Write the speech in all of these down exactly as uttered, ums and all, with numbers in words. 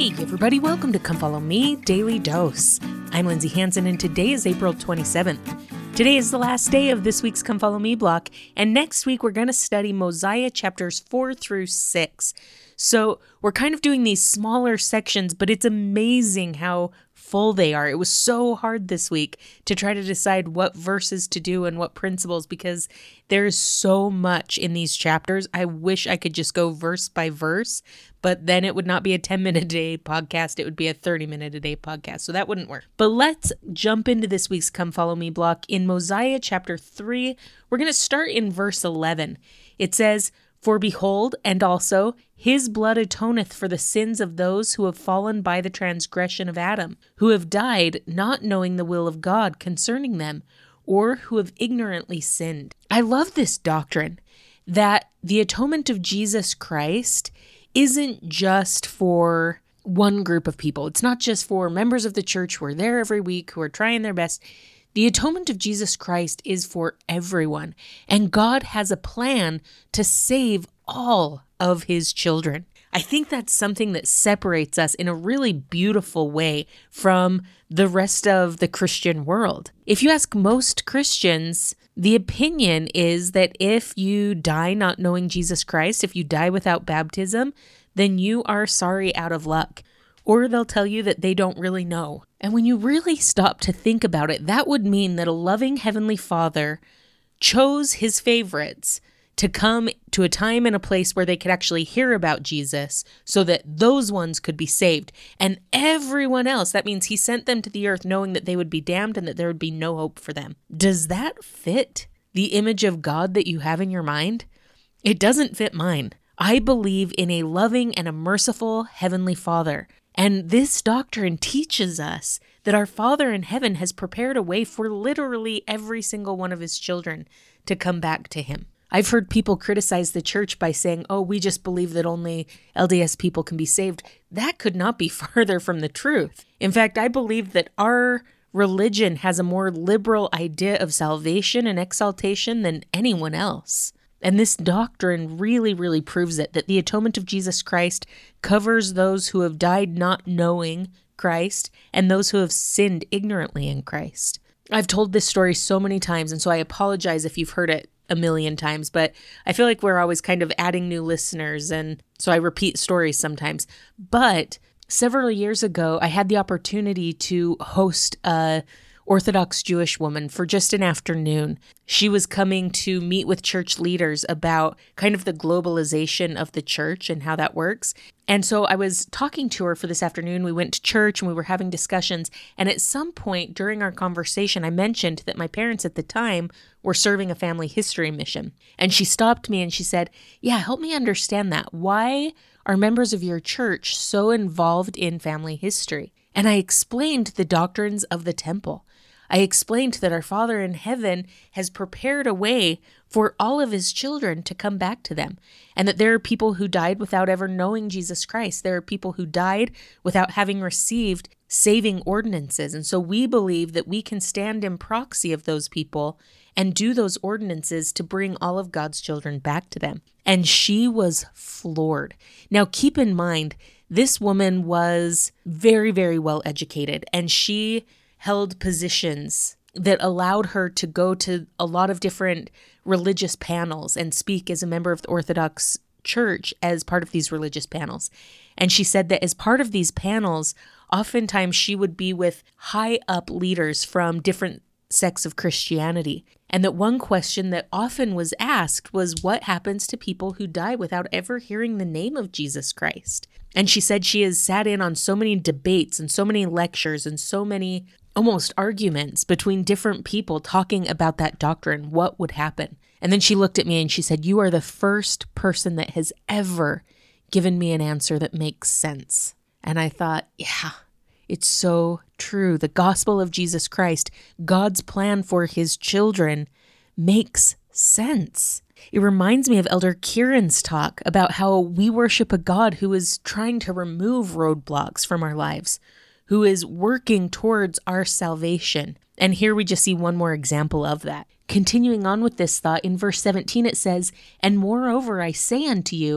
Hey everybody, welcome to Come Follow Me Daily Dose. I'm Lindsay Hansen and today is April twenty-seventh. Today is the last day of this week's Come Follow Me block, and next week we're going to study Mosiah chapters four through six. So we're kind of doing these smaller sections, but it's amazing how full they are. It was so hard this week to try to decide what verses to do and what principles because there's so much in these chapters. I wish I could just go verse by verse, but then it would not be a ten minute a day podcast. It would be a thirty minute a day podcast. So that wouldn't work. But let's jump into this week's Come Follow Me block. In Mosiah chapter three, we're going to start in verse eleven. It says, "For behold, and also his blood atoneth for the sins of those who have fallen by the transgression of Adam, who have died not knowing the will of God concerning them, or who have ignorantly sinned." I love this doctrine that the atonement of Jesus Christ isn't just for one group of people. It's not just for members of the church who are there every week, who are trying their best. The atonement of Jesus Christ is for everyone, and God has a plan to save all of his children. I think that's something that separates us in a really beautiful way from the rest of the Christian world. If you ask most Christians, the opinion is that if you die not knowing Jesus Christ, if you die without baptism, then you are sorry out of luck. Or they'll tell you that they don't really know. And when you really stop to think about it, that would mean that a loving Heavenly Father chose his favorites to come to a time and a place where they could actually hear about Jesus so that those ones could be saved. And everyone else, that means he sent them to the earth knowing that they would be damned and that there would be no hope for them. Does that fit the image of God that you have in your mind? It doesn't fit mine. I believe in a loving and a merciful Heavenly Father. And this doctrine teaches us that our Father in heaven has prepared a way for literally every single one of his children to come back to him. I've heard people criticize the church by saying, oh, we just believe that only L D S people can be saved. That could not be farther from the truth. In fact, I believe that our religion has a more liberal idea of salvation and exaltation than anyone else. And this doctrine really, really proves it, that the atonement of Jesus Christ covers those who have died not knowing Christ and those who have sinned ignorantly in Christ. I've told this story so many times, and so I apologize if you've heard it a million times, but I feel like we're always kind of adding new listeners, and so I repeat stories sometimes. But several years ago, I had the opportunity to host a Orthodox Jewish woman for just an afternoon. She was coming to meet with church leaders about kind of the globalization of the church and how that works. And so I was talking to her for this afternoon. We went to church and we were having discussions. And at some point during our conversation, I mentioned that my parents at the time were serving a family history mission. And she stopped me and she said, yeah, help me understand that. Why are members of your church so involved in family history? And I explained the doctrines of the temple. I explained that our Father in heaven has prepared a way for all of his children to come back to them, and that there are people who died without ever knowing Jesus Christ. There are people who died without having received saving ordinances. And so we believe that we can stand in proxy of those people and do those ordinances to bring all of God's children back to them. And she was floored. Now, keep in mind, this woman was very, very well educated, and she held positions that allowed her to go to a lot of different religious panels and speak as a member of the Orthodox Church as part of these religious panels. And she said that as part of these panels, oftentimes she would be with high up leaders from different sects of Christianity. And that one question that often was asked was, what happens to people who die without ever hearing the name of Jesus Christ? And she said she has sat in on so many debates and so many lectures and so many almost arguments between different people talking about that doctrine, what would happen. And then she looked at me and she said, you are the first person that has ever given me an answer that makes sense. And I thought, yeah, it's so true. The gospel of Jesus Christ, God's plan for his children, makes sense. It reminds me of Elder Kieran's talk about how we worship a God who is trying to remove roadblocks from our lives, who is working towards our salvation. And here we just see one more example of that. Continuing on with this thought, in verse seventeen it says, "And moreover I say unto you,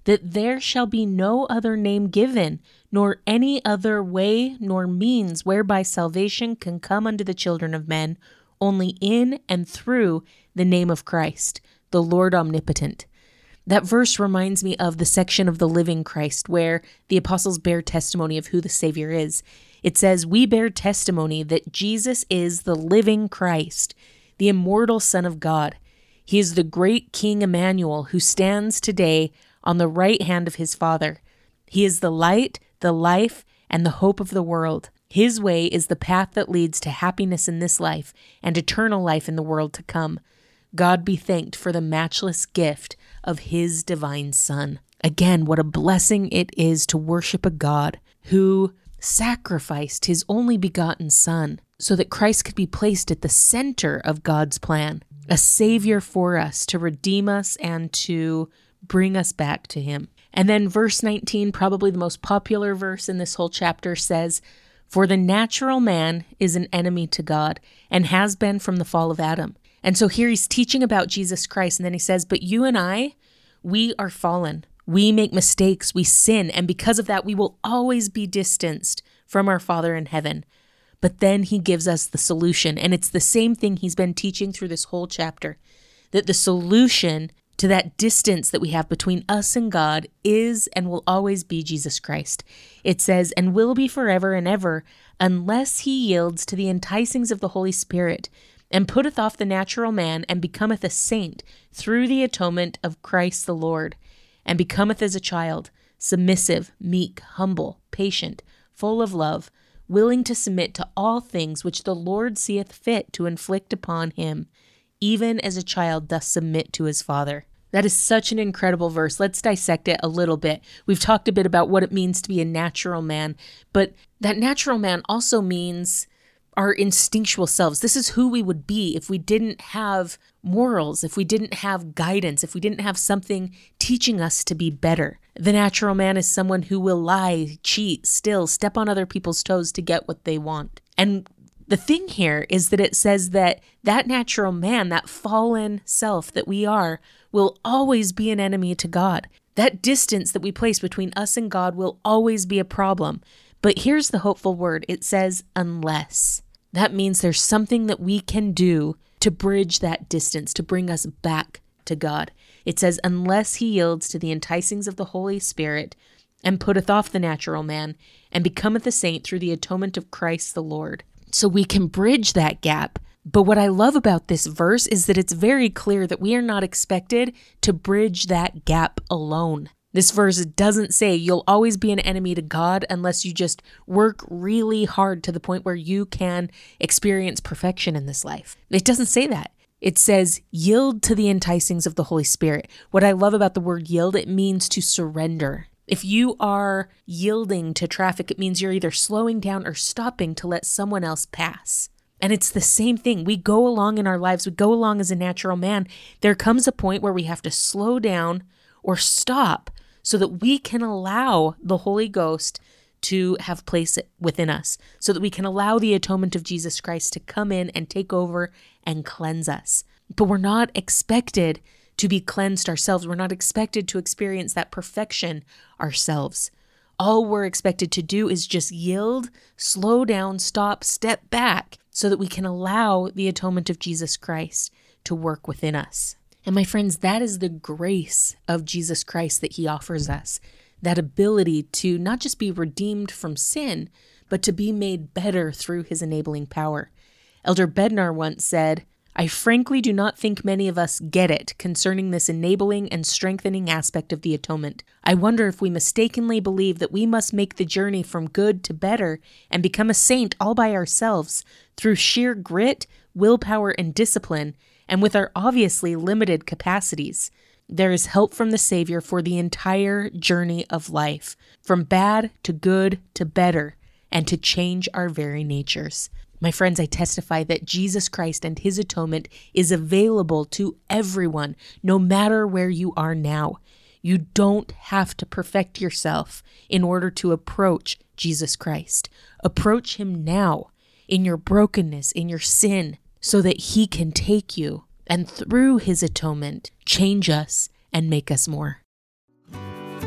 that there shall be no other name given, nor any other way nor means whereby salvation can come unto the children of men, only in and through the name of Christ, the Lord omnipotent. That verse reminds me of the section of the living Christ where the apostles bear testimony of who the Savior is. It says, "We bear testimony that Jesus is the living Christ, the immortal Son of God. He is the great King Emmanuel who stands today on the right hand of his Father. He is the light, the life, and the hope of the world. His way is the path that leads to happiness in this life and eternal life in the world to come. God be thanked for the matchless gift of his divine Son." Again, what a blessing it is to worship a God who sacrificed his only begotten Son so that Christ could be placed at the center of God's plan, a Savior for us to redeem us and to bring us back to him. And then verse nineteen, probably the most popular verse in this whole chapter, says, "For the natural man is an enemy to God and has been from the fall of Adam." And so here he's teaching about Jesus Christ, and then he says, "But you and I, we are fallen. We make mistakes, we sin, and because of that, we will always be distanced from our Father in heaven." But then he gives us the solution, and it's the same thing he's been teaching through this whole chapter, that the solution to that distance that we have between us and God is and will always be Jesus Christ. It says, "And will be forever and ever, unless he yields to the enticings of the Holy Spirit, and putteth off the natural man, and becometh a saint through the atonement of Christ the Lord, and becometh as a child, submissive, meek, humble, patient, full of love, willing to submit to all things which the Lord seeth fit to inflict upon him, even as a child doth submit to his father." That is such an incredible verse. Let's dissect it a little bit. We've talked a bit about what it means to be a natural man, but that natural man also means our instinctual selves. This is who we would be if we didn't have morals, if we didn't have guidance, if we didn't have something teaching us to be better. The natural man is someone who will lie, cheat, steal, step on other people's toes to get what they want. And the thing here is that it says that that natural man, that fallen self that we are, will always be an enemy to God. That distance that we place between us and God will always be a problem. But here's the hopeful word. It says, unless. That means there's something that we can do to bridge that distance, to bring us back to God. It says, unless he yields to the enticings of the Holy Spirit and putteth off the natural man and becometh a saint through the atonement of Christ the Lord. So we can bridge that gap. But what I love about this verse is that it's very clear that we are not expected to bridge that gap alone. This verse doesn't say you'll always be an enemy to God unless you just work really hard to the point where you can experience perfection in this life. It doesn't say that. It says yield to the enticings of the Holy Spirit. What I love about the word yield, it means to surrender. If you are yielding to traffic, it means you're either slowing down or stopping to let someone else pass. And it's the same thing. We go along in our lives. We go along as a natural man. There comes a point where we have to slow down or stop so that we can allow the Holy Ghost to have place within us, so that we can allow the atonement of Jesus Christ to come in and take over and cleanse us. But we're not expected to be cleansed ourselves. We're not expected to experience that perfection ourselves. All we're expected to do is just yield, slow down, stop, step back, so that we can allow the atonement of Jesus Christ to work within us. And my friends, that is the grace of Jesus Christ that he offers us. That ability to not just be redeemed from sin, but to be made better through his enabling power. Elder Bednar once said, "I frankly do not think many of us get it concerning this enabling and strengthening aspect of the atonement. I wonder if we mistakenly believe that we must make the journey from good to better and become a saint all by ourselves through sheer grit, willpower, and discipline, and with our obviously limited capacities. There is help from the Savior for the entire journey of life, from bad to good to better, and to change our very natures." My friends, I testify that Jesus Christ and his atonement is available to everyone, no matter where you are now. You don't have to perfect yourself in order to approach Jesus Christ. Approach him now in your brokenness, in your sin, so that he can take you and through his atonement, change us and make us more.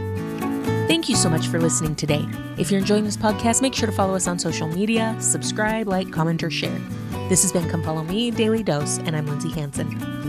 Thank you so much for listening today. If you're enjoying this podcast, make sure to follow us on social media, subscribe, like, comment, or share. This has been Come Follow Me, Daily Dose, and I'm Lindsay Hansen.